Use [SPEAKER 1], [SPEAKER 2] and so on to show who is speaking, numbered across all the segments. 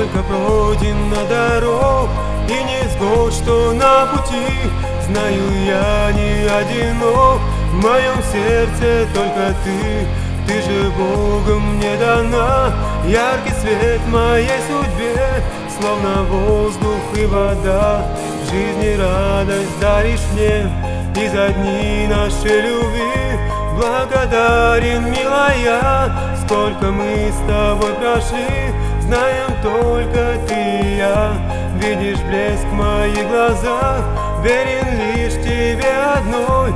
[SPEAKER 1] Сколько пройдено дорог и невзгод, что на пути. Знаю, я не одинок, в моем сердце только ты. Ты же Богом мне дана, яркий свет моей судьбе, словно воздух и вода. В жизни радость даришь мне, и за дни нашей любви благодарен, милая. Сколько мы с тобой прошли, знаем только ты и я. Видишь блеск в моих глазах, верен лишь тебе одной,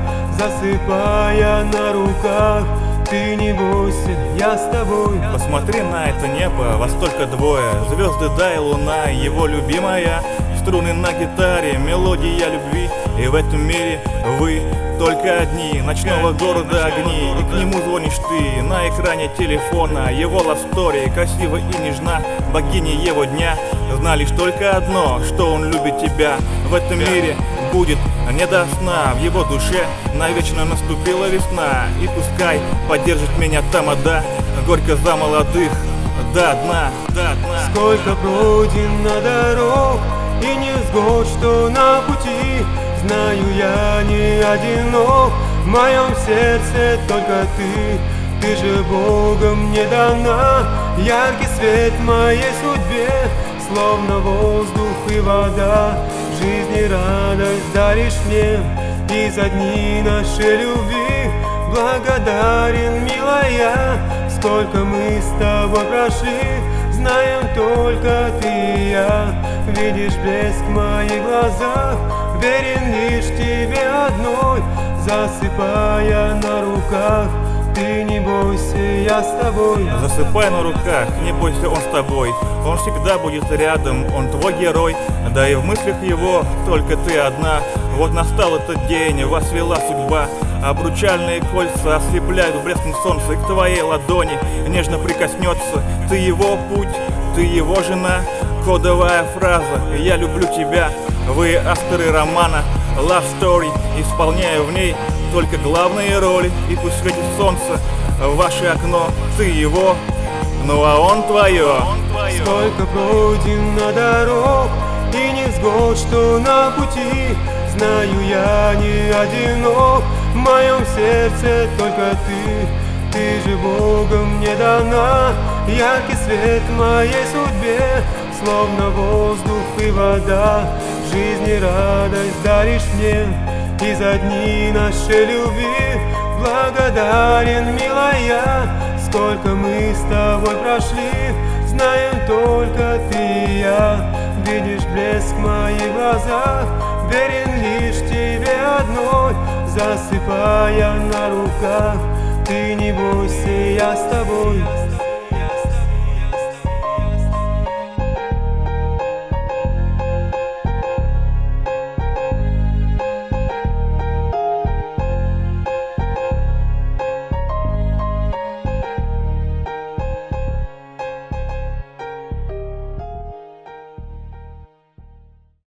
[SPEAKER 1] засыпая на руках. Ты не бойся, я с тобой.
[SPEAKER 2] Посмотри на это небо, вас только двое. Звезды, да и луна, его любимая. Струны на гитаре, мелодия любви. И в этом мире вы только одни. Ночного города огни, и к нему звонишь ты. На экране телефона его лавстори, красива и нежна, богиня его дня. Знай лишь только одно, что он любит тебя. В этом мире будет не до сна, в его душе навечно наступила весна. И пускай поддержит меня тамада, горько за молодых до дна, до дна.
[SPEAKER 1] Сколько пройдено дорог и невзгод, что на пути. Знаю, я не одинок, в моем сердце только ты. Ты же Богом мне дана, яркий свет моей судьбе, словно воздух и вода. В жизни радость даришь мне, и за дни нашей любви благодарен, милая. Сколько мы с тобой прошли, знаем только ты и я. Видишь блеск в моих глазах, верен лишь тебе одной, засыпая на руках. Ты не бойся, я с тобой.
[SPEAKER 2] Засыпай на руках, не бойся, он с тобой. Он всегда будет рядом, он твой герой. Да и в мыслях его только ты одна. Вот настал этот день, вас свела судьба. Обручальные кольца ослепляют блеском солнца, и к твоей ладони нежно прикоснется. Ты его путь, ты его жена. Кодовая фраза «Я люблю тебя». Вы авторы романа Love Story, исполняя в ней только главные роли. И пусть светит солнце в ваше окно, ты его, ну а он твое.
[SPEAKER 1] Сколько пройдено дорог и невзгод, что на пути. Знаю, я не одинок, в моем сердце только ты. Ты же Богом мне дана, яркий свет моей судьбе, словно воздух и вода. В жизни радость даришь мне, и за дни нашей любви благодарен, милая. Сколько мы с тобой прошли, знаем только ты и я. Видишь блеск в моих глазах, верен лишь тебе одной, засыпая на руках. Ты не бойся, я с тобой.